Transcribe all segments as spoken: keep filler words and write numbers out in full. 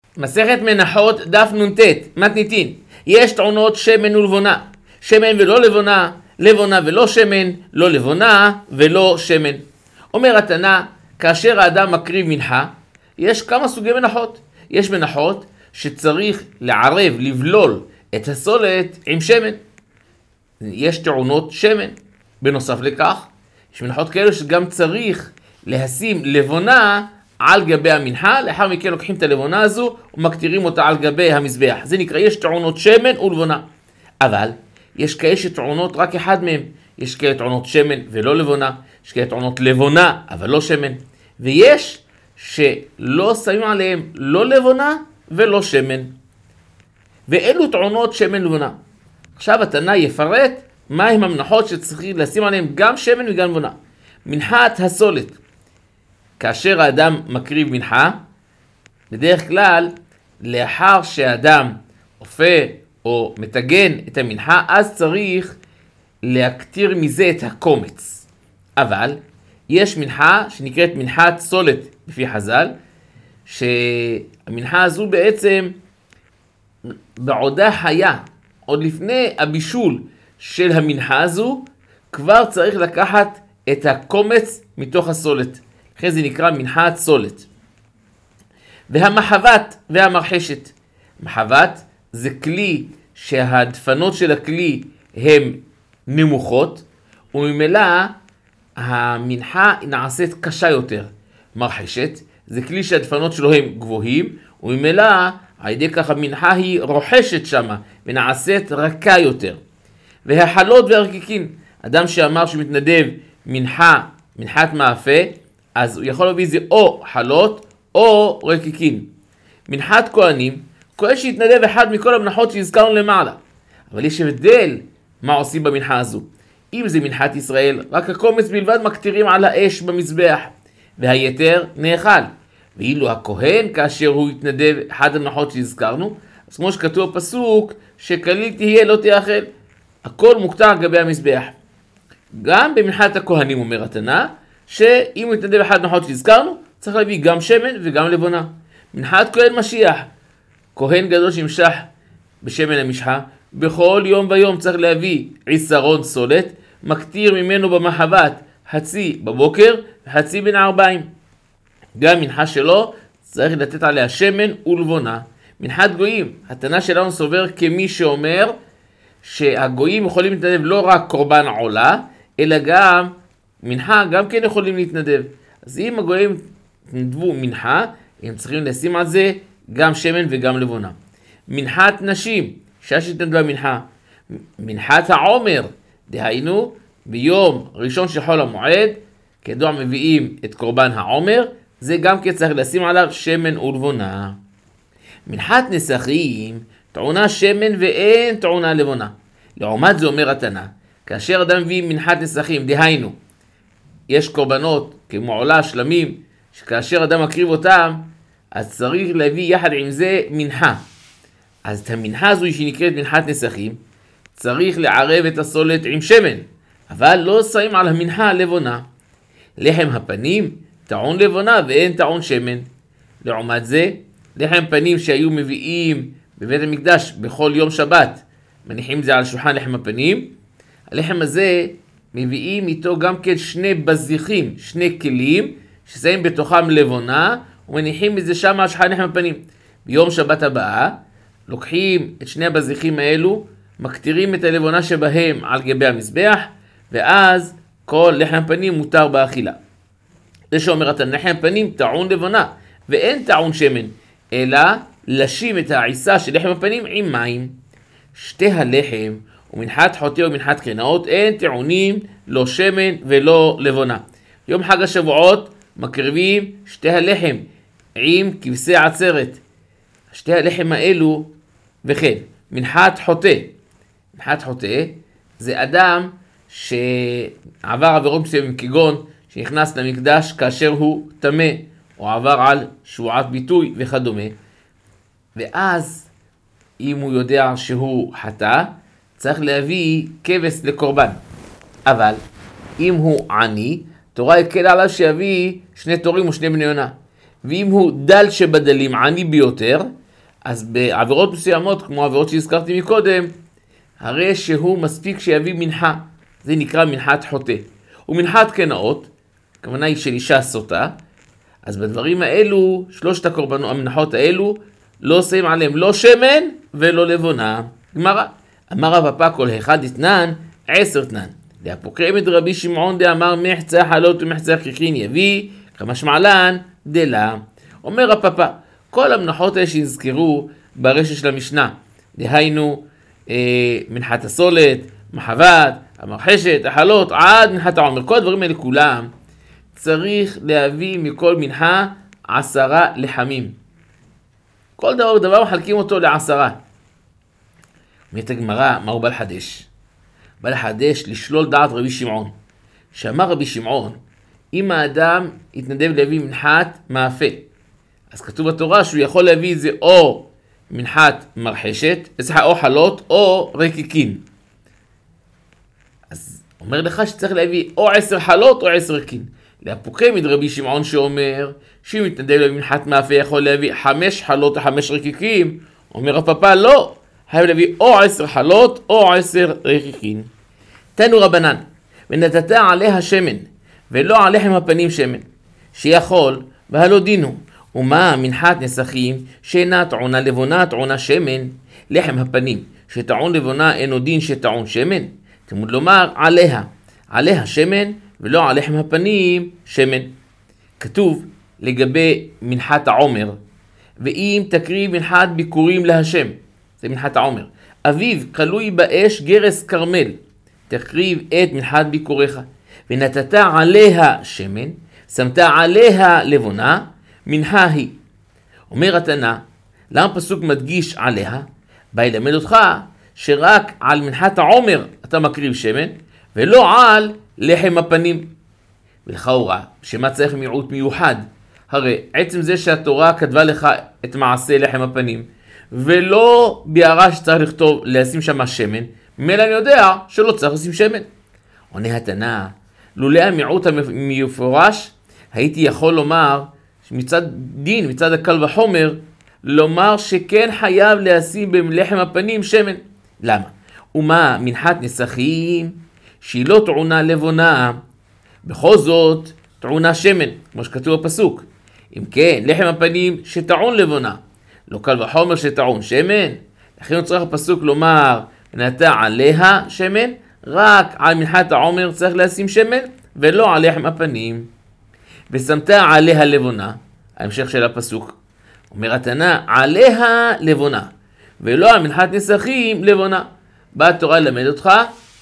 מסכת מנחות דף נ"ט, מתניתין. יש טעונות שמן ולבונה. שמן ולא לבונה, לבונה ולא שמן, לא לבונה ולא שמן. אומר התנא, כאשר האדם מקריב מנחה, יש כמה סוגי מנחות. יש מנחות שצריך לערב, לבלול את הסולת עם שמן. יש טעונות שמן. בנוסף לכך, יש מנחות כאלו שגם צריך לשים לבונה על גבי המנחה, לאחר מכן לוקחים את הלבונה הזו ומקטירים אותה על גבי המזבח. זה נקרא, יש טעונות שמן ולבונה. אבל יש כאלה שטעונות רק אחד מהם. יש כאלה טעונות שמן ולא לבונה, יש כאלה טעונות לבונה אבל לא שמן. ויש שלא שמים עליהם לא לבונה ולא שמן. ואלו טעונות שמן ולבונה. עכשיו התנא יפרט מהם המנחות שצריכים לשים עליהם גם שמן וגם לבונה. מנחת הסולת. כאשר האדם מקריב מנחה, בדרך כלל, לאחר שהאדם אופה או מתגן את המנחה, אז צריך להקטיר מזה את הקומץ. אבל יש מנחה שנקראת מנחת סולת לפי חז"ל, שהמנחה הזו בעצם בעודה חיה, עוד לפני הבישול של המנחה הזו, כבר צריך לקחת את הקומץ מתוך הסולת. לכן זה נקרא מנחת סולת. והמחבת והמרחשת. מחבת זה כלי שהדפנות של הכלי הן נמוכות, וממילא המנחה נעשית קשה יותר. מרחשת זה כלי שהדפנות שלו הן גבוהים, וממילא על ידי כך המנחה היא רוחשת שמה, ונעשית רכה יותר. והחלות והרקיקין. אדם שאמר שמתנדב מנחה, מנחת מאפה, אז הוא יכול להביא זה או חלות או רקיקין. מנחת כהנים, כהן שהתנדב אחד מכל המנחות שהזכרנו למעלה. אבל יש הבדל מה עושים במנחה הזו. אם זה מנחת ישראל, רק הקומץ בלבד מקטירים על האש במזבח, והיתר נאכל. ואילו הכהן, כאשר הוא התנדב אחד המנחות שהזכרנו, אז כמו שכתוב בפסוק, שכליל תהיה לא תאכל. הכל מוקטר על גבי המזבח. גם במנחת הכהנים אומר התנא, שאם הוא יתנדב אחד המנחות שהזכרנו, צריך להביא גם שמן וגם לבונה. מנחת כהן משיח, כהן גדול שמשח בשמן המשחה, בכל יום ויום צריך להביא עשרון סולת, מקטיר ממנו במחבת חצי בבוקר וחצי בין הערביים. גם מנחה שלו צריך לתת עליה שמן ולבונה. מנחת גויים, התנא שלנו סובר כמי שאומר שהגויים יכולים להתנדב לא רק קורבן עולה, אלא גם מנחה גם כן יכולים להתנדב. אז אם הגויים התנדבו מנחה, הם צריכים לשים על זה גם שמן וגם לבונה. מנחת נשים, שעה שהתנדבה מנחה. מנחת העומר, דהיינו ביום ראשון של חול המועד, כדוע מביאים את קורבן העומר, זה גם כן צריך לשים עליו שמן ולבונה. מנחת נסכים, טעונה שמן ואין טעונה לבונה. לעומת זה אומר התנא, כאשר אדם מביא מנחת נסכים, דהיינו, יש קורבנות כמו עולה, שלמים, שכאשר אדם מקריב אותם, אז צריך להביא יחד עם זה מנחה. אז את המנחה הזו שנקראת מנחת נסכים, צריך לערב את הסולת עם שמן, אבל לא שמים על המנחה לבונה. לחם הפנים טעון לבונה ואין טעון שמן. לעומת זה, לחם פנים שהיו מביאים בבית המקדש בכל יום שבת, מניחים זה על שולחן לחם הפנים, הלחם הזה מביאים איתו גם כן שני בזיחים, שני כלים, ששמים בתוכם לבונה, ומניחים את זה שם על שולחן לחם הפנים. ביום שבת הבאה, לוקחים את שני הבזיחים האלו, מקטירים את הלבונה שבהם על גבי המזבח, ואז כל לחם פנים מותר באכילה. זה שאומר את הלחם פנים טעון לבונה, ואין טעון שמן, אלא לשים את העיסה של לחם הפנים עם מים. שתי הלחם ומנחת חוטא ומנחת קרנאות אין טעונים לא שמן ולא לבונה. יום חג השבועות מקריבים שתי הלחם עם כבשי עצרת. שתי הלחם האלו וכן, מנחת חוטא. מנחת חוטא זה אדם שעבר עבירות מסוימים כגון שנכנס למקדש כאשר הוא טמא, או עבר על שבועת ביטוי וכדומה. ואז אם הוא יודע שהוא חטא, צריך להביא כבש לקורבן. אבל אם הוא עני, תורה יקל עליו שיביא שני תורים או שני בני יונה. ואם הוא דל שבדלים, עני ביותר, אז בעבירות מסוימות, כמו עבירות שהזכרתי מקודם, הרי שהוא מספיק שיביא מנחה. זה נקרא מנחת חוטא. ומנחת קנאות, הכוונה היא של אישה סוטה, אז בדברים האלו, שלושת הקורבנות, המנחות האלו, לא שמים עליהם לא שמן ולא לבונה. גמרא, אמר רב פאפא כל אחד אתנן, עשר תנן. דאפוקרם את רבי שמעון דאמר מחצה חלות ומחצה כיכין יביא, כמשמע לן דלה. אומר רב פאפא, כל המנחות האלה שהזכרו ברשת של המשנה, דהיינו אה, מנחת הסולת, מחבת, המרחשת, החלות, עד מנחת העומר, כל הדברים האלה כולם, צריך להביא מכל מנחה עשרה לחמים. כל דבר דבר מחלקים אותו לעשרה. אומרת הגמרא, מה הוא בא לחדש? בא לחדש לשלול דעת רבי שמעון. שאמר רבי שמעון, אם האדם יתנדב להביא מנחת מאפה, אז כתוב בתורה שהוא יכול להביא את זה או מנחת מרחשת, או חלות, או רקיקין. אז אומר לך שצריך להביא או עשר חלות או עשר רקיקין. להפוקם את רבי שמעון שאומר, שאם יתנדב להביא מנחת מאפה יכול להביא חמש חלות או חמש רקיקים. אומר רב פאפא, לא, חייב להביא או עשר חלות או עשר רקיקין. תנו רבנן, ונתת עליה שמן, ולא על לחם הפנים שמן, שיכול, והלא דינו. ומה מנחת נסכים שאינה טעונה לבונה טעונה שמן, לחם הפנים שטעון לבונה אינו דין שטעון שמן, תמוד לומר עליה, עליה שמן ולא על לחם הפנים שמן. כתוב לגבי מנחת העומר, ואם תקריב מנחת ביקורים להשם, זה מנחת העומר, אביו קלוי באש גרס קרמל, תקריב את מנחת ביקוריך, ונתת עליה שמן, שמת עליה לבונה, מנחה היא. אומר התנא, למה פסוק מדגיש עליה? בא ילמד אותך שרק על מנחת העומר אתה מקריב שמן, ולא על לחם הפנים. ולכאורה, שמה צריך מיעוט מיוחד? הרי עצם זה שהתורה כתבה לך את מעשה לחם הפנים, ולא ביארה שצריך לכתוב, לשים שם שמן, ממילא אני יודע שלא צריך לשים שמן. עונה התנא, לולא המיעוט המפורש, הייתי יכול לומר, מצד דין, מצד הקל וחומר, לומר שכן חייב לשים בלחם הפנים שמן. למה? ומה מנחת נסכים שהיא לא טעונה לבונה, בכל זאת טעונה שמן, כמו שכתוב בפסוק. אם כן, לחם הפנים שטעון לבונה, לא קל וחומר שטעון שמן, לכן צריך הפסוק לומר, ונתן עליה שמן, רק על מנחת העומר צריך לשים שמן, ולא על לחם הפנים. ושמת עליה לבונה, ההמשך של הפסוק, אומר התנא, עליה לבונה, ולא על מנחת נסכים לבונה. באה התורה ללמד אותך,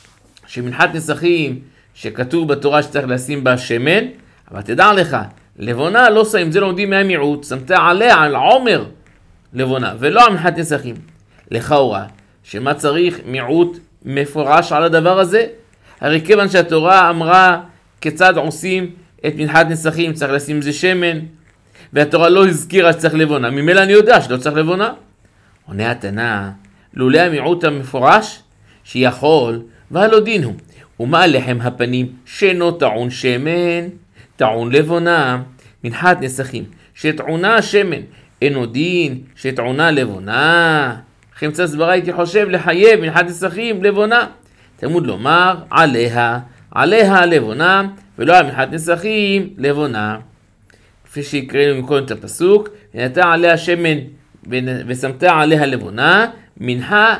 שמנחת נסכים שכתוב בתורה שצריך לשים בה שמן, אבל תדע לך, לבונה לא שמים, זה לומדים מהמיעוט, שמת עליה, על עומר לבונה, ולא על מנחת נסכים. לכאורה, שמה צריך מיעוט מפורש על הדבר הזה? הרי כיוון שהתורה אמרה כיצד עושים את מנחת נסכים, צריך לשים זה שמן, והתורה לא הזכירה שצריך לבונה, ממילא אני יודע שלא צריך לבונה. עונה התנא, לולא המיעוט המפורש, שיכול, והלא דין הוא. ומה לחם הפנים שאינו טעון שמן, טעון לבונה, מנחת נסכים, שטעונה שמן, אינו דין, שטעונה לבונה. חמצא סברה הייתי חושב לחייב מנחת נסכים לבונה. תמוד לומר עליה, עליה לבונה, ולא על מנחת נסכים לבונה. כפי שהקראנו מקודם את הפסוק, ונתן עליה שמן ושמת עליה לבונה, מנחה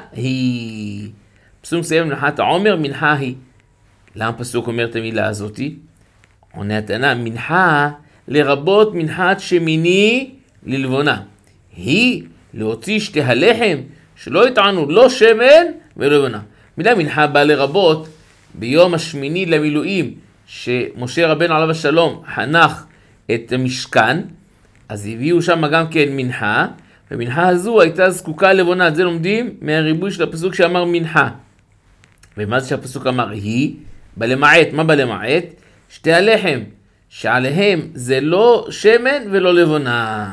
היא. פסוק מסיים מנחת העומר, מנחה היא. למה פסוק אומר את המילה הזאתי? עונה התנא, מנחה לרבות מנחת שמיני ללבונה. היא להוציא שתי הלחם שלא יטענו לא שמן ולא לבונה. מילה מנחה באה לרבות ביום השמיני למילואים, שמשה רבנו עליו השלום חנך את המשכן, אז הביאו שם גם כן מנחה, ומנחה הזו הייתה זקוקה לבונה. את זה לומדים מהריבוי של הפסוק שאמר מנחה. ומה זה שהפסוק אמר היא? בלמעט. מה בלמעט? שתי הלחם שעליהם זה לא שמן ולא לבונה.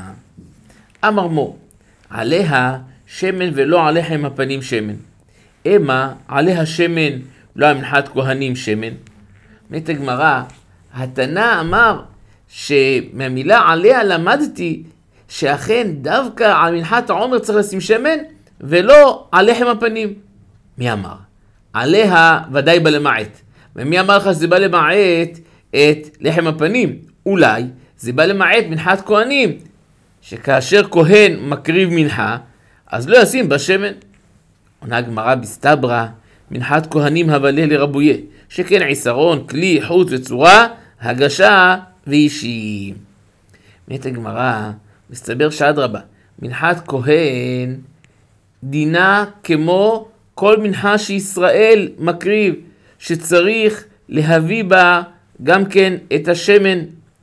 אמר מו, עליה שמן ולא על לחם הפנים שמן. אמה עליה שמן לא על מנחת כהנים שמן. מת הגמרא, התנא אמר שמהמילה עליה למדתי שאכן דווקא על מנחת העומר צריך לשים שמן, ולא על לחם הפנים. מי אמר? עליה ודאי בא למעט. ומי אמר לך שזה בא למעט את לחם הפנים? אולי זה בא למעט מנחת כהנים, שכאשר כהן מקריב מנחה, אז לא ישים בה שמן. עונה הגמרא בסתברא, מנחת כהנים הבלה לרבויה, שכן עיסרון, כלי, חוץ וצורה, הגשה ואישי. מת הגמרא, מסתבר שאדרבה, מנחת כהן דינה כמו כל מנחה שישראל מקריב, שצריך להביא בה גם כן את השמן.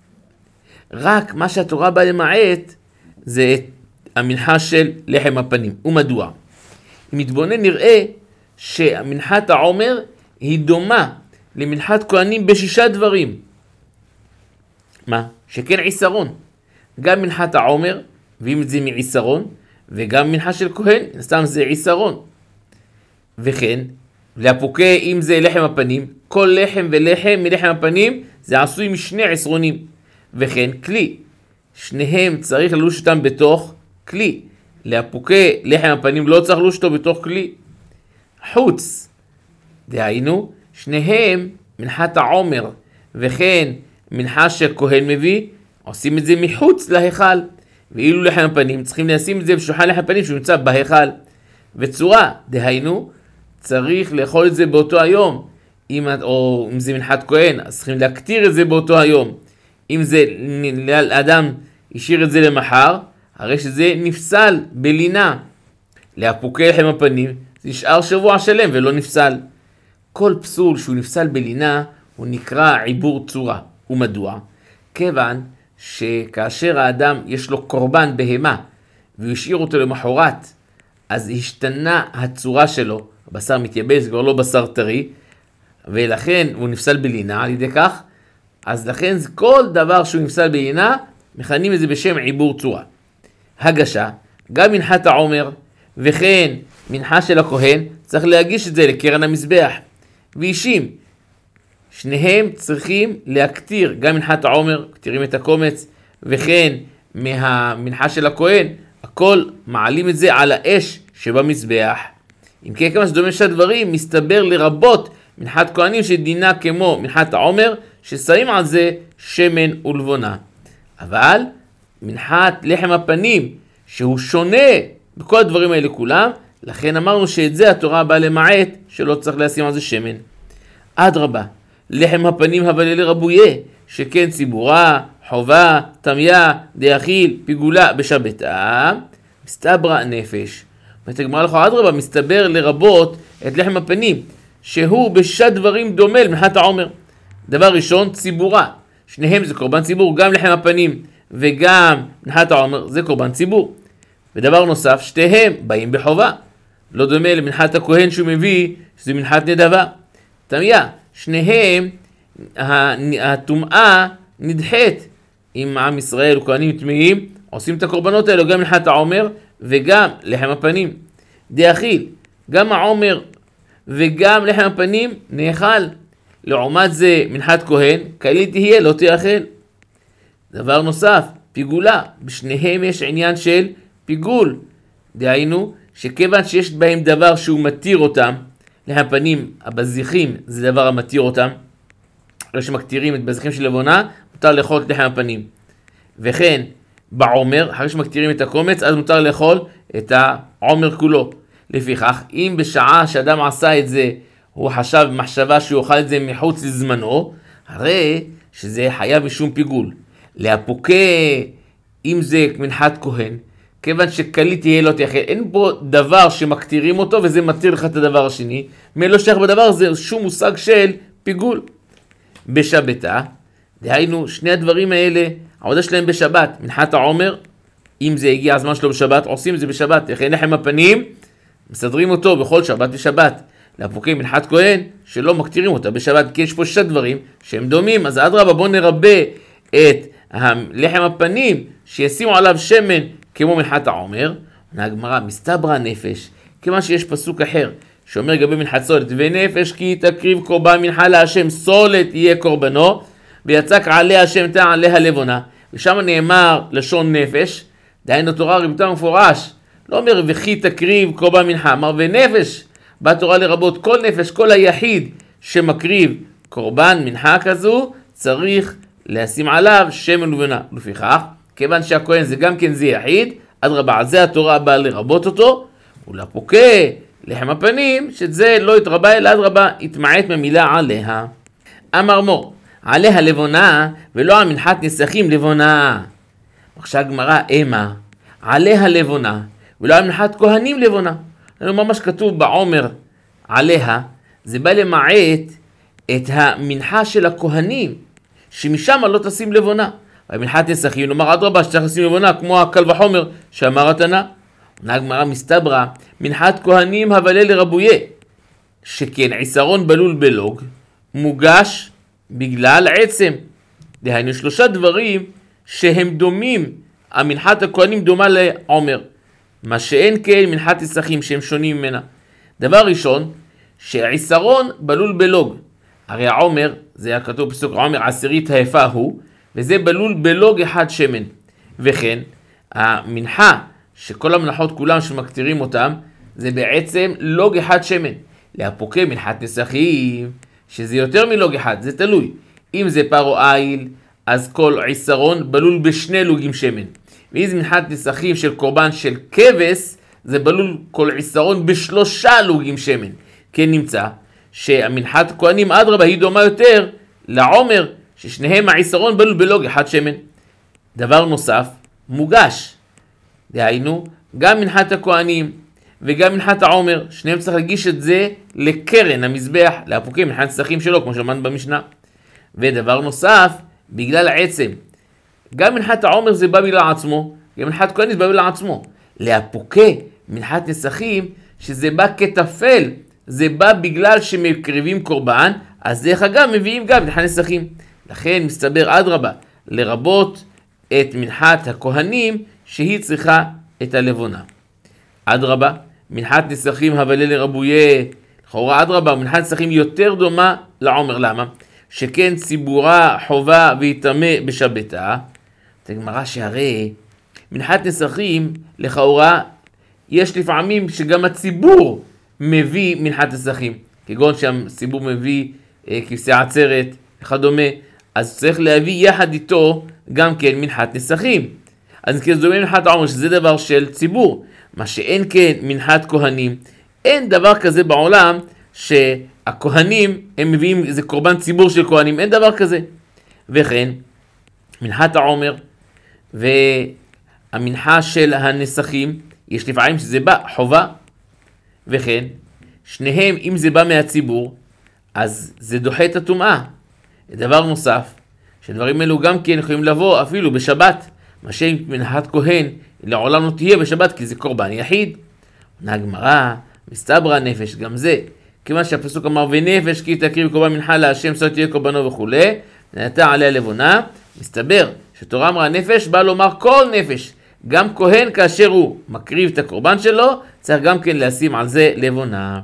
רק מה שהתורה באה למעט זה את המנחה של לחם הפנים. ומדוע? אם מתבונן נראה שמנחת העומר היא דומה למנחת כהנים בשישה דברים. מה? שכן עיסרון. גם מנחת העומר, ואם זה מעיסרון, וגם מנחה של כהן, סתם זה עיסרון. וכן, להפוקה אם זה לחם הפנים, כל לחם ולחם מלחם הפנים זה עשוי משני עשרונים. וכן כלי, שניהם צריך ללוש אותם בתוך כלי. להפוקה לחם הפנים לא צריך ללוש אותו בתוך כלי. חוץ, דהיינו, שניהם מנחת העומר, וכן מנחה שכהן מביא, עושים את זה מחוץ להיכל. ואילו לחם הפנים צריכים לשים את זה בשולחן לחם הפנים שהוא נמצא בהיכל. וצורה, דהיינו, צריך לאכול את זה באותו היום. אם, או אם זה מנחת כהן, אז צריכים להקטיר את זה באותו היום. אם זה לאדם השאיר את זה למחר, הרי שזה נפסל בלינה. להפוקה לחם הפנים, זה נשאר שבוע שלם ולא נפסל. כל פסול שהוא נפסל בלינה, הוא נקרא עיבור צורה. ומדוע? כיוון שכאשר האדם יש לו קורבן בהמה, והוא השאיר אותו למחרת, אז השתנה הצורה שלו, הבשר מתייבש, זה כבר לא בשר טרי, ולכן הוא נפסל בלינה על ידי כך, אז לכן כל דבר שהוא נפסל בלינה, מכנים את זה בשם עיבור צורה. הגשה, גם מנחת העומר, וכן מנחה של הכהן, צריך להגיש את זה לקרן המזבח. ואישים, שניהם צריכים להקטיר, גם מנחת העומר, קטירים את הקומץ, וכן מהמנחה של הכהן, הכל מעלים את זה על האש שבמזבח. אם כן, כמה שדומה שהדברים, מסתבר לרבות מנחת כהנים שדינה כמו מנחת העומר, ששמים על זה שמן ולבונה. אבל מנחת לחם הפנים, שהוא שונה בכל הדברים האלה כולם, לכן אמרנו שאת זה התורה באה למעט, שלא צריך לשים על זה שמן. אדרבה, לחם הפנים הבלה לרבויה, שכן ציבורה, חובה, תמיה, דאכיל, פיגולה בשבתה, מסתברא נפש. ותגמר לך אדרבה, מסתבר לרבות את לחם הפנים, שהוא בשישה דברים דומה למנחת העומר. דבר ראשון, ציבורה. שניהם זה קורבן ציבור, גם לחם הפנים וגם מנחת העומר זה קורבן ציבור. ודבר נוסף, שתיהם באים בחובה. לא דומה למנחת הכהן שהוא מביא, שזה מנחת נדבה. תמיה, שניהם, הטומאה נדחית. עם עם ישראל וכהנים טמאים, עושים את הקורבנות האלו גם מנחת העומר וגם לחם הפנים. דאכיל, גם העומר וגם לחם הפנים נאכל. לעומת זה מנחת כהן, כלי תהיה לא תאכל. דבר נוסף, פיגולה, בשניהם יש עניין של פיגול. דהיינו, שכיוון שיש בהם דבר שהוא מתיר אותם, לחם הפנים, הבזיחים, זה דבר המתיר אותם. אחרי שמקטירים את בזיחים של לבונה, מותר לאכול את לחם הפנים. וכן, בעומר, אחרי שמקטירים את הקומץ, אז מותר לאכול את העומר כולו. לפיכך, אם בשעה שאדם עשה את זה, הוא חשב מחשבה שהוא יאכל את זה מחוץ לזמנו, הרי שזה חייב משום פיגול. להפוקה, אם זה מנחת כהן, כיוון שכלי תהיה לא תאכל, אין פה דבר שמקטירים אותו וזה מתיר לך את הדבר השני, מלא שייך בדבר הזה שום מושג של פיגול. בשבתה, דהיינו שני הדברים האלה, העבודה שלהם בשבת, מנחת העומר, אם זה הגיע הזמן שלו בשבת, עושים את זה בשבת, לכן לחם הפנים, מסדרים אותו בכל שבת ושבת. להפוקה מנחת כהן שלא מקטירים אותה בשבת, כי יש פה שתי דברים שהם דומים, אז אדרבה בוא נרבה את לחם הפנים שישימו עליו שמן כמו מנחת העומר. הגמרא מסתברא נפש, כיוון שיש פסוק אחר שאומר לגבי מנחת סולת, ונפש כי תקריב קורבן מנחה להשם, סולת יהיה קורבנו, ויצק עליה השם תא עליה לבונה, ושם נאמר לשון נפש, דהיינו התורה ריבתה מפורש, לא אומר וכי תקריב קורבן מנחה, אמר ונפש, בתורה לרבות כל נפש, כל היחיד שמקריב קורבן מנחה כזו, צריך לשים עליו שמן ולבנה. לפיכך, כיוון שהכהן זה גם כן זה יחיד, אדרבה, זה התורה באה לרבות אותו, ולפוקה, לחם הפנים, שזה לא יתרבה אלא אדרבה, יתמעט ממילה עליה. אמר מור, עליה לבונה, ולא על מנחת נסכים לבונה. עכשיו הגמרא, אמה, עליה לבונה, ולא על מנחת כהנים לבונה. מה מה שכתוב בעומר עליה, זה בא למעט את המנחה של הכהנים, שמשם לא תשים לבונה. ומנחת נסכים, נאמר אדרבה, שצריך לשים לבונה, כמו הקל וחומר שאמר התנא. הגמרא מסתברא, מנחת כהנים הבלה לרבויה, שכן עיסרון בלול בלוג, מוגש בגלל עצם. דהיינו שלושה דברים שהם דומים, המנחת הכהנים דומה לעומר, מה שאין כן מנחת נסכים שהם שונים ממנה. דבר ראשון, שעיסרון בלול בלוג, הרי העומר, זה היה כתוב פסוק העומר עשירית היפה הוא, וזה בלול בלוג אחד שמן. וכן, המנחה, שכל המנחות כולם שמקטירים אותם, זה בעצם לוג אחד שמן. להפוקה מנחת נסכים, שזה יותר מלוג אחד, זה תלוי. אם זה פרו איל, אז כל עיסרון בלול בשני לוגים שמן. ואם זה מנחת נסכים של קורבן של כבש, זה בלול כל עיסרון בשלושה לוגים שמן. כן נמצא שהמנחת כהנים אדרבה היא דומה יותר לעומר, ששניהם העיסרון בלול בלוג אחד שמן. דבר נוסף, מוגש. דהיינו, גם מנחת הכהנים וגם מנחת העומר, שניהם צריך להגיש את זה לקרן המזבח, להפוקי מנחת נסכים שלו, כמו שאמרנו במשנה. ודבר נוסף, בגלל העצם, גם מנחת העומר זה בא בגלל עצמו, גם מנחת כהנים זה בא בגלל עצמו. להפוקי מנחת נסכים, שזה בא כתפל, זה בא בגלל שמקריבים קורבן, אז דרך אגב מביאים גם מנחת נסכים. לכן מסתבר אדרבה, לרבות את מנחת הכהנים, שהיא צריכה את הלבונה. אדרבה, מנחת נסכים הבלה לרבויה, לכאורה אדרבה, מנחת נסכים יותר דומה לעומר. למה? שכן ציבורה חובה ויתמה בשבתה. תגמרה שהרי מנחת נסכים, לכאורה, יש לפעמים שגם הציבור מביא מנחת נסכים, כגון שהציבור מביא אה, כבשי עצרת, וכדומה, אז צריך להביא יחד איתו גם כן מנחת נסכים. אז כן, זה דומה מנחת העומר, שזה דבר של ציבור. מה שאין כן מנחת כהנים, אין דבר כזה בעולם שהכהנים הם מביאים, זה קורבן ציבור של כהנים, אין דבר כזה. וכן, מנחת העומר והמנחה של הנסכים, יש לפעמים שזה בא חובה. וכן, שניהם, אם זה בא מהציבור, אז זה דוחה את הטומאה. דבר נוסף, שדברים אלו גם כן יכולים לבוא אפילו בשבת, מה שאין מנחת כהן לעולם לא תהיה בשבת, כי זה קורבן יחיד. נגמרה, מסתברא נפש, גם זה. כיוון שהפסוק אמר ונפש כי תקריב קורבן מנחה להשם, so תהיה קורבנו וכו', נעתה עליה לבונה. מסתבר שתורה אמרה נפש, בא לומר כל נפש. גם כהן כאשר הוא מקריב את הקורבן שלו, צריך גם כן לשים על זה לבונה.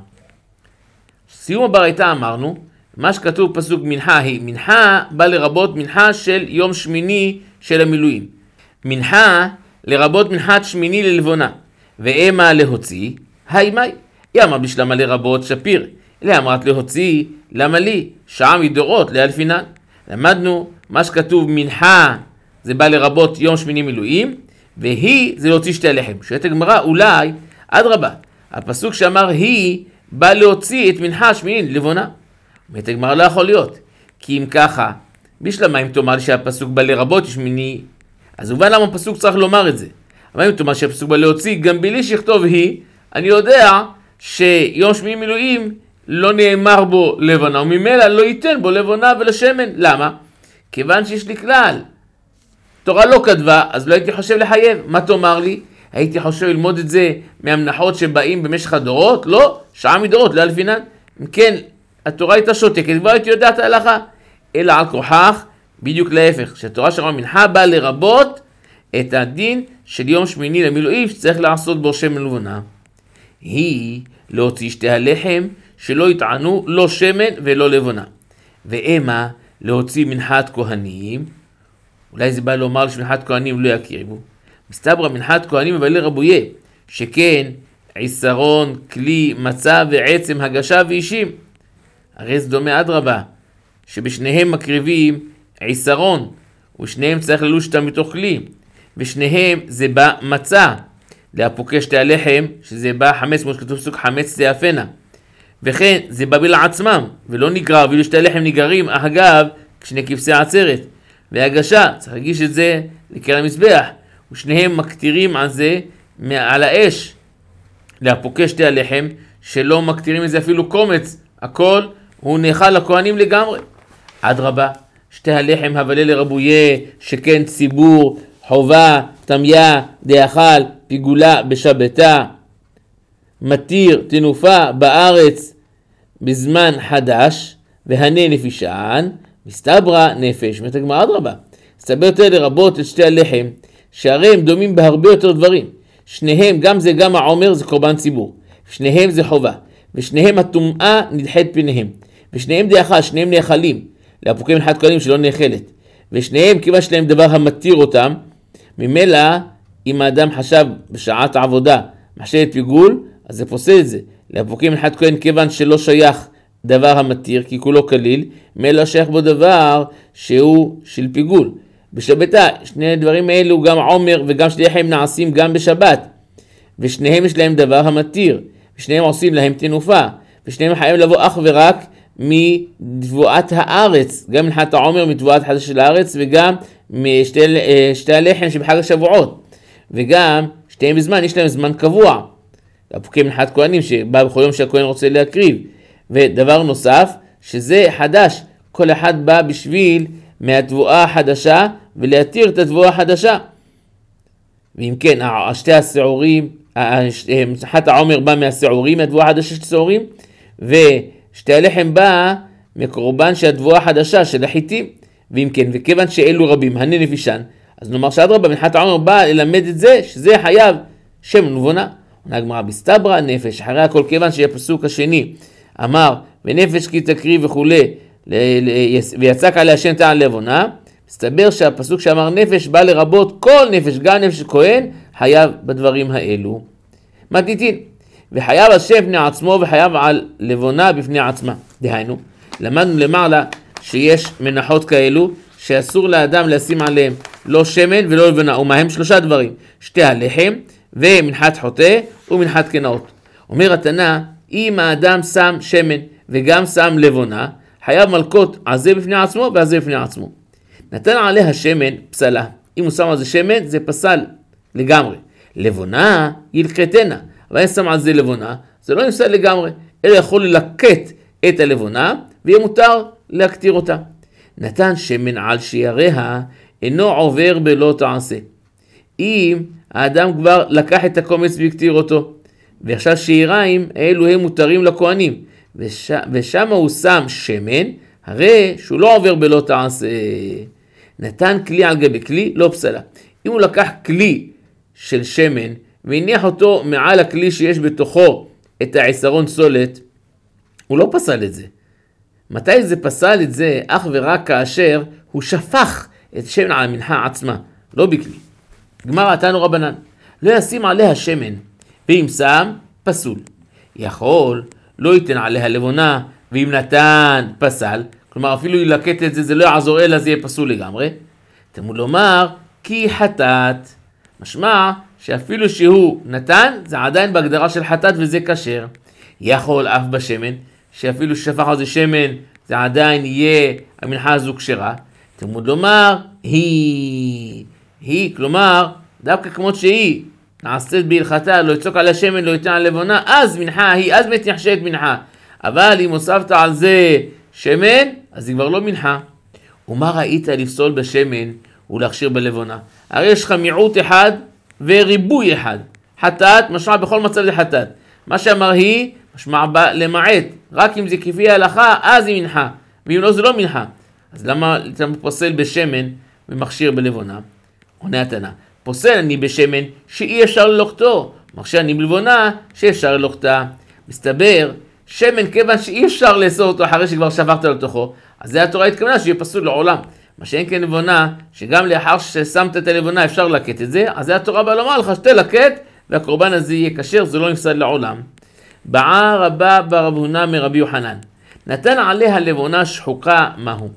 סיום הברייתא אמרנו, מה שכתוב פסוק מנחה היא, מנחה בא לרבות מנחה של יום שמיני של המילואים. מנחה לרבות מנחת שמיני ללבונה, ואמה להוציא, היי מי, היא אמרת בשלמה לרבות שפיר, אליה אמרת להוציא, למה לי, שעה מדורות לאלפינן. למדנו מה שכתוב מנחה, זה בא לרבות יום שמיני מילואים, והיא זה להוציא שתי לחם. שואלת הגמרא, אולי, אדרבה, הפסוק שאמר היא, בא להוציא את מנחה שמיני ללבונה. אומרת הגמרא, לא יכול להיות, כי אם ככה, בשלמה אם תאמר לי שהפסוק בא לרבות שמיני, אז הובן למה הפסוק צריך לומר את זה. אבל אם תאמר שהפסוק בא להוציא, גם בלי שכתוב היא, אני יודע שיום שמיני מילואים לא נאמר בו לבונה, וממילא לא ייתן בו לבונה ולשמן. למה? כיוון שיש לי כלל. תורה לא כתבה, אז לא הייתי חושב לחייב. מה תאמר לי? הייתי חושב ללמוד את זה מהמנחות שבאים במשך הדורות? לא, שעה מדורות, לא אלפינן. אם כן, התורה הייתה שותקת, כבר הייתי יודעת ההלכה. אלא על כוחך, בדיוק להפך, שהתורה שאמרה מנחה באה לרבות את הדין של יום שמיני למילואים שצריך לעשות בו שמן לבונה. היא להוציא שתי הלחם שלא יטענו לא שמן ולא לבונה. ואמה להוציא מנחת כהנים, אולי זה בא לומר שמנחת כהנים לא יקריבו. מסתברא מנחת כהנים מבלי רבויה, שכן עיסרון, כלי, מצה ועצם הגשה ואישים. הרי זה דומה אדרבה, שבשניהם מקריבים עיסרון, ושניהם צריך ללוש אותם מתוך כלי, ושניהם זה בא מצה, להפוקש שתי הלחם, שזה בא חמץ, כמו שכתוב פסוק חמץ תאפנה. וכן זה בא לעצמם, ולא נגרר, ואילו שתי הלחם נגררים, אגב, כשני כבשי עצרת. והגשה, צריך להגיש את זה לקר המזבח, ושניהם מקטירים על זה, על האש, להפוקש שתי הלחם, שלא מקטירים את זה אפילו קומץ, הכל הוא נאכל לכהנים לגמרי. אדרבה, שתי הלחם הבלה לרבויה, שכן ציבור, חובה, תמיה, דאכל, פיגולה בשבתה, מתיר תנופה בארץ בזמן חדש, והנה נפישן, מסתברא נפש. אומרת הגמרא אדרבה, מסתבר יותר לרבות את שתי הלחם, שהרי הם דומים בהרבה יותר דברים. שניהם, גם זה גם העומר, זה קורבן ציבור. שניהם זה חובה. ושניהם הטומאה נדחית פניהם. ושניהם דאכל, שניהם נאכלים. להפוקים מנחת כהנים שלא נאכלת. ושניהם, כיוון שלהם דבר המתיר אותם, ממילא, אם האדם חשב בשעת העבודה, מחשבת פיגול, אז זה פוסל את זה. להפוקים מנחת כהן, כיוון שלא שייך דבר המתיר, כי כולו כליל, ממילא שייך בו דבר שהוא של פיגול. בשבתה, שני הדברים האלו, גם עומר וגם שתי לחם נעשים גם בשבת. ושניהם יש להם דבר המתיר. ושניהם עושים להם תנופה. ושניהם חייבים לבוא אך ורק מתבואת הארץ. גם מנחת העומר מתבואת חדש של הארץ, וגם משתי שתי הלחם שבחג השבועות. וגם שתיהם בזמן, יש להם זמן קבוע. הפוקים מנחת כהנים שבא בכל יום שהכהן רוצה להקריב. ודבר נוסף, שזה חדש. כל אחד בא בשביל מהתבואה החדשה, ולהתיר את התבואה החדשה. ואם כן, שתי השעורים, מנחת העומר בא מהשעורים, מהתבואה החדשה של השעורים, ושתי הלחם בא מקורבן של התבואה החדשה של החיטים. ואם כן, וכיוון שאלו רבים, הנה נפישן, אז נאמר שאדרבה, מנחת העומר בא ללמד את זה, שזה חייב שמן ובונה. עונה הגמרא, מסתברא נפש, אחרי הכל כיוון שהפסוק השני אמר, ונפש כי תקריב וכולי, ויצק עליה שם טעם לבונה, מסתבר שהפסוק שאמר נפש בא לרבות כל נפש, גם נפש כהן, חייב בדברים האלו. מתניתין, וחייב על שם בפני עצמו וחייב על לבונה בפני עצמה. דהיינו, למדנו למעלה שיש מנחות כאלו שאסור לאדם לשים עליהם לא שמן ולא לבונה, ומהם שלושה דברים, שתי הלחם ומנחת חוטא ומנחת קנאות. אומר התנא, אם האדם שם שמן וגם שם לבונה, חייב מלקות עזה בפני עצמו ועזה בפני עצמו. נתן עליה שמן פסלה. אם הוא שם על זה שמן, זה פסל לגמרי. לבונה ילקטנה. אבל אם שם על זה לבונה, זה לא נפסל לגמרי. אלא יכול ללקט את הלבונה, ויהיה מותר להקטיר אותה. נתן שמן על שיריה, אינו עובר בלא תעשה. אם האדם כבר לקח את הקומץ והקטיר אותו, ועכשיו שיריים, אלו הם מותרים לכהנים, וש... ושם הוא שם שמן, הרי שהוא לא עובר בלא תעשה. נתן כלי על גבי כלי, לא פסלה. אם הוא לקח כלי של שמן, והניח אותו מעל הכלי שיש בתוכו את העשרון סולת, הוא לא פסל את זה. מתי זה פסל את זה? אך ורק כאשר הוא שפך את שמן על המנחה עצמה, לא בכלי. גמרא תנו רבנן, לא ישים עליה שמן, ואם שם, פסול. יכול, לא ייתן עליה לבונה, ואם נתן, פסל. כלומר, אפילו ילקט את זה, זה לא יעזור אלא, זה יהיה פסול לגמרי. תמוד לומר, כי חטאת. משמע, שאפילו שהוא נתן, זה עדיין בהגדרה של חטאת וזה כשר. יכול אף בשמן, שאפילו שפך על זה שמן, זה עדיין יהיה, המנחה הזו כשרה. תמוד לומר, היא, היא, כלומר, דווקא כמות שהיא, נעשית בהלכתה, לא יצוק על השמן, לא ייתן על לבונה, אז מנחה היא, אז מתייחשת מנחה. אבל אם הוספת על זה שמן, אז היא כבר לא מנחה. ומה ראית לפסול בשמן ולהכשיר בלבונה? הרי יש לך מיעוט אחד וריבוי אחד. חטאת, משמע בכל מצב זה חטאת. מה שאמר היא, משמע למעט. רק אם זה כפי ההלכה, אז היא מנחה. ואם לא, זה לא מנחה. אז למה אתה פוסל בשמן ומכשיר בלבונה? עונה התנא. פוסל אני בשמן שאי אפשר ללוכתו. מכשיר אני בלבונה שאפשר ללוכתה. מסתבר, שמן כיוון שאי אפשר לאסור אותו אחרי שכבר שברת לתוכו, אז זה התורה התכוונה שיהיה פסול לעולם. מה שאין כן לבונה, שגם לאחר ששמת את הלבונה אפשר לקט את זה, אז זה התורה בא לומר לך שתי לקט, והקורבן הזה יהיה כשר, זה לא נפסד לעולם. באה רבה ברב הונא מרבי יוחנן, נתן עליה לבונה שחוקה מהו.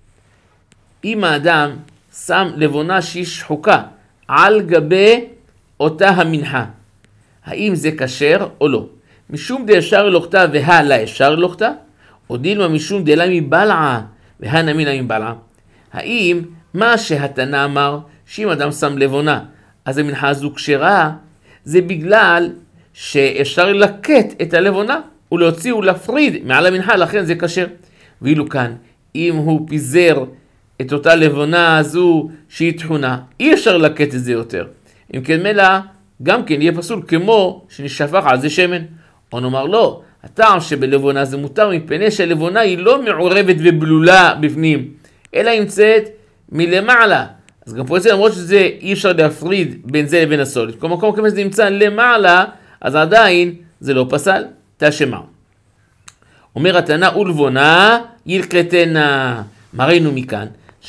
אם האדם שם לבונה שהיא שחוקה על גבי אותה המנחה, האם זה כשר או לא? משום דאפשר ללוכתה והלה אפשר ללוכתה, או דילמה משום דלה מבלעה והנמינה מבלעה. האם מה שהתנא אמר, שאם אדם שם לבונה, אז המנחה הזו כשרה, זה בגלל שאפשר לקט את הלבונה, ולהוציא ולהפריד מעל המנחה, לכן זה כשר. ואילו כאן, אם הוא פיזר את אותה לבונה הזו שהיא תחונה, אי אפשר לקט את זה יותר. אם כן מלא, גם כן יהיה פסול כמו שנשפך על זה שמן. או נאמר לא, הטעם שבלבונה זה מותר מפני שהלבונה היא לא מעורבת ובלולה בפנים, אלא נמצאת מלמעלה. אז גם פה אצל למרות שזה אי אפשר להפריד בין זה לבין הסולת. כל מקום כמה שזה נמצא למעלה, אז עדיין זה לא פסל. תשמע. אומר התנא ולבונה ילקטנה. מראינו מכאן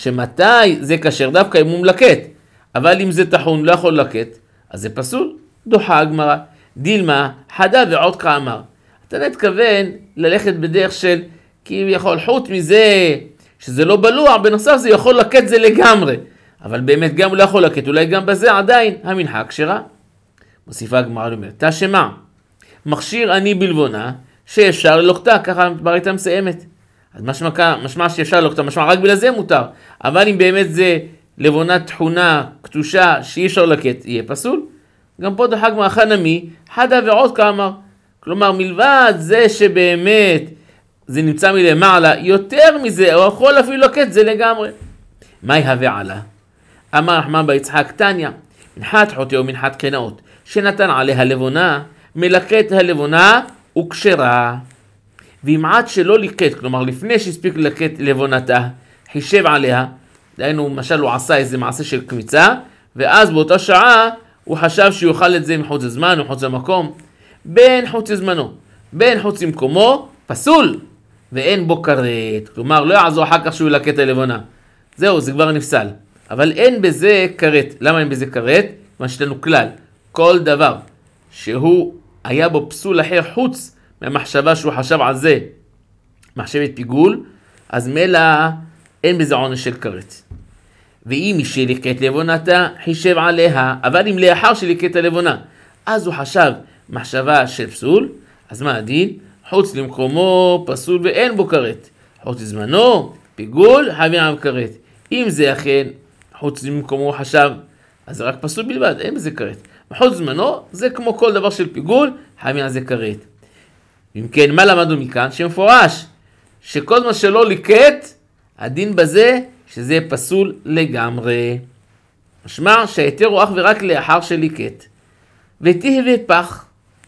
שמתי זה כשר דווקא אם הוא מלקט. אבל אם זה תחון לא יכול לקט, אז זה פסול. דוחה הגמרא. דילמה חדה ועוד כאמר. אתה נתכוון ללכת בדרך של כביכול חוץ מזה שזה לא בלוע, בנוסף זה יכול לקט זה לגמרי. אבל באמת גם הוא לא יכול לקט, אולי גם בזה עדיין המנחה כשרה. מוסיפה הגמרא אומרת, תשמע, מכשיר אני בלבונה שאפשר ללוקתה, ככה ברייתא מסיימת. אז משמע, משמע שאפשר ללוקתה, משמע רק בגלל זה מותר. אבל אם באמת זה לבונה תחונה, קטושה, שאי אפשר לקט, יהיה פסול. גם פה דוחה הגמרא חנמי, חדה ועוד כאמר. כלומר, מלבד זה שבאמת זה נמצא מלמעלה, יותר מזה, או יכול אפילו לקט זה לגמרי. מה יהווה עלה? אמר רחמן בר יצחק תניא, מנחת חוטא ומנחת קנאות, שנתן עליה לבונה, מלקט הלבונה וכשרה. ואם עד שלא לקט, כלומר לפני שהספיק לקט לבונתה, חישב עליה, דהיינו, למשל הוא עשה איזה מעשה של קמיצה, ואז באותה שעה הוא חשב שיוכל את זה מחוץ לזמן ומחוץ למקום, בין חוץ לזמנו, בין חוץ למקומו, פסול, ואין בו כרת. כלומר, לא יעזור אחר כך שהוא ילקט הלבונה. זהו, זה כבר נפסל. אבל אין בזה כרת. למה אין בזה כרת? מה שלנו כלל. כל דבר שהוא היה בו פסול אחר חוץ מהמחשבה שהוא חשב על זה, מחשבת פיגול, אז מלא אין בזה עונש של כרת. ואם מי שליקט לבונתה, חישב עליה, אבל אם לאחר שליקט הלבונה, אז הוא חשב מחשבה של פסול, אז מה הדין? חוץ למקומו פסול ואין בו כרת. חוץ לזמנו, פיגול, חייבים עליו כרת. אם זה אכן חוץ למקומו חשב, אז זה רק פסול בלבד, אין בזה כרת. חוץ לזמנו, זה כמו כל דבר של פיגול, חייבים על זה כרת. אם כן, מה למדנו מכאן? שמפורש, שכל מה שלא ליקט, הדין בזה, שזה פסול לגמרי. משמע שהיתר הוא אך ורק לאחר שליקט. ותהווה פח,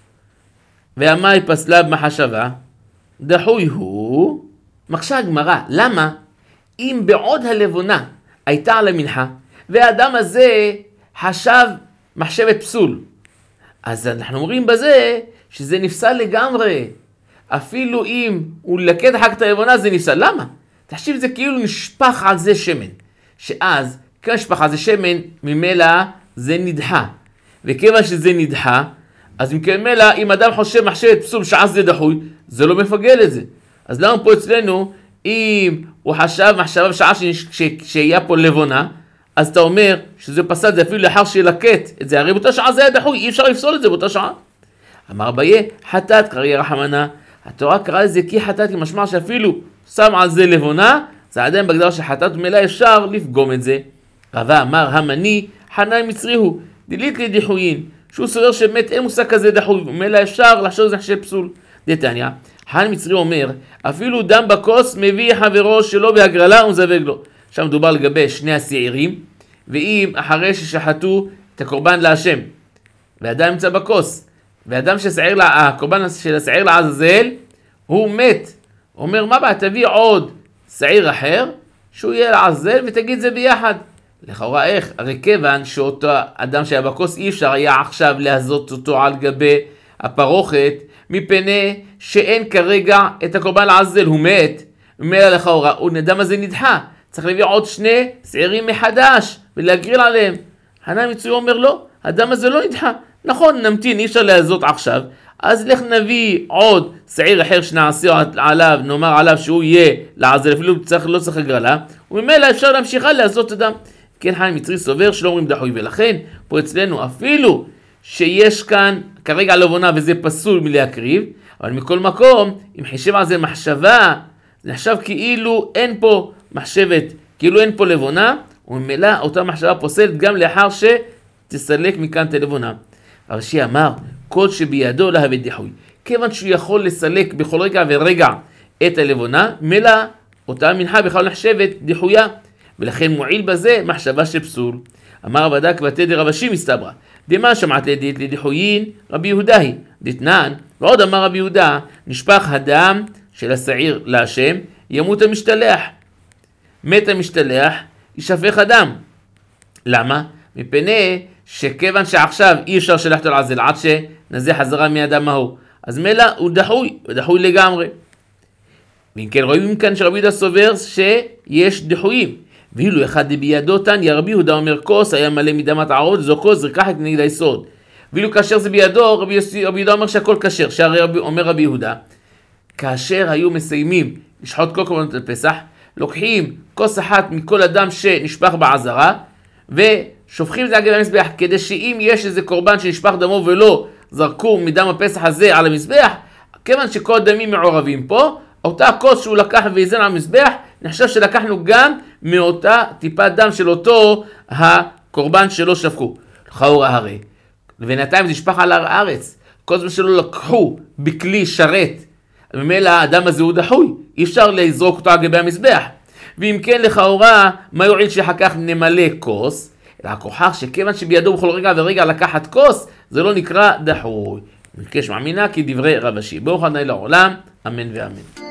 והמאי פסלה במחשבה, דחוי הוא, מקשה הגמרא, למה? אם בעוד הלבונה הייתה על המנחה, והאדם הזה חשב מחשבת פסול, אז אנחנו אומרים בזה שזה נפסל לגמרי. אפילו אם הוא לקט אחר כך את הלבונה זה נפסל. למה? תחשיב זה כאילו נשפח על זה שמן, שאז כיוון נשפח על זה שמן, ממילא זה נדחה. וכיוון שזה נדחה, אז אם כן מילא, אם אדם חושב מחשבת פסול שעה זה דחוי, זה לא מפגל את זה. אז למה פה אצלנו, אם הוא חשב מחשבה בשעה שהיה פה לבונה, אז אתה אומר שזה פסל, זה אפילו לאחר שילקט את זה, הרי באותה שעה זה היה דחוי, אי אפשר לפסול את זה באותה שעה. אמר ביה, חטאת קריא רחמנה, התורה קראה לזה כי חטאת, משמע שאפילו שם על זה לבונה, זה עדיין בגדר שחטאת ומילא אפשר לפגום את זה. רבה אמר המני, חנן מצרי הוא, דילית לי דיחויין, שהוא סובר שבאמת אין מושג כזה דחוי, ומילא אפשר לחשוב זה חשב פסול. דתניא, חנן מצרי אומר, אפילו דם בכוס מביא חברו שלא בהגרלה ומזווג לו. שם מדובר לגבי שני השעירים, ואם אחרי ששחטו את הקורבן להשם, ואדם נמצא בכוס, ואדם ששעיר לה, הקורבן של השעיר לעזאזל, הוא מת. אומר, מה בא, תביא עוד שעיר אחר, שהוא יהיה לעזאזל ותגיד זה ביחד. לכאורה איך? הרי כיוון שאותו אדם שהיה בכוס אי אפשר היה עכשיו להזות אותו על גבי הפרוכת, מפני שאין כרגע את הקורבן לעזאזל, הוא מת. ומילא לכאורה, הדם הזה נדחה. צריך להביא עוד שני שעירים מחדש ולהגריל עליהם. חנן מצוי אומר לא, הדם הזה לא נדחה. נכון, נמתין, אי אפשר לעזות עכשיו, אז לך נביא עוד שעיר אחר שנעשה עליו, נאמר עליו שהוא יהיה לעזר, אפילו צריך, לא צריך הגרלה, וממילא אפשר להמשיכה לעזות אדם. כן, חנן מצרי סובר שלא אומרים דחוי, ולכן פה אצלנו אפילו שיש כאן כרגע לבונה וזה פסול מלהקריב, אבל מכל מקום, אם חישב על זה מחשבה, זה נחשב כאילו אין פה מחשבת, כאילו אין פה לבונה, וממילא אותה מחשבה פוסלת גם לאחר שתסלק מכאן את הלבונה. רש"י אמר, כל שבידו להביא דיחוי. כיוון שהוא יכול לסלק בכל רגע ורגע את הלבונה, מילא אותה מנחה בכלל נחשבת דיחויה, ולכן מועיל בזה מחשבה של פסול. אמר בדק בתדר רבשי מסתברא, דמה שמעת לדית לדיחויין רבי יהודה היא, דתנן, ועוד אמר רבי יהודה, נשפך הדם של השעיר להשם, ימות המשתלח. מת המשתלח, ישפך הדם. למה? מפני שכיוון שעכשיו אי אפשר שלחת על עזל עד שנזה חזרה מהדם ההוא, אז מילא הוא דחוי, הוא דחוי לגמרי. ואם כן רואים כאן שרבי יהודה סובר שיש דחויים, ואילו אחד בידו תניא רבי יהודה אומר כוס היה מלא מדמת הערות, זו כוס זריקה את נגד היסוד. ואילו כאשר זה בידו, רבי, רבי יהודה אומר שהכל כשר, שהרי רבי, אומר רבי יהודה, כאשר היו מסיימים לשחוט כל קורבנות לפסח, לוקחים כוס אחת מכל אדם שנשפך בעזרה, ושופכים את זה על גבי המזבח, כדי שאם יש איזה קורבן שנשפך דמו ולא זרקו מדם הפסח הזה על המזבח, כיוון שכל דמים מעורבים פה, אותה כוס שהוא לקח ואיזן על המזבח, נחשב שלקחנו גם מאותה טיפת דם של אותו הקורבן שלא שפכו. לכאורה הרי, ובינתיים זה נשפך על הארץ, כל זמן שלא לקחו בכלי שרת, ממילא האדם הזה הוא דחוי, אי אפשר לזרוק אותו על גבי המזבח. ואם כן לכאורה, מה יועיל שאחר כך נמלא כוס? אלא הכוחך שכיוון שבידו בכל רגע ורגע לקחת כוס, זה לא נקרא דחוי. מבקש מאמינה כי דברי רבשי. ברוך ה' לעולם, אמן ואמן.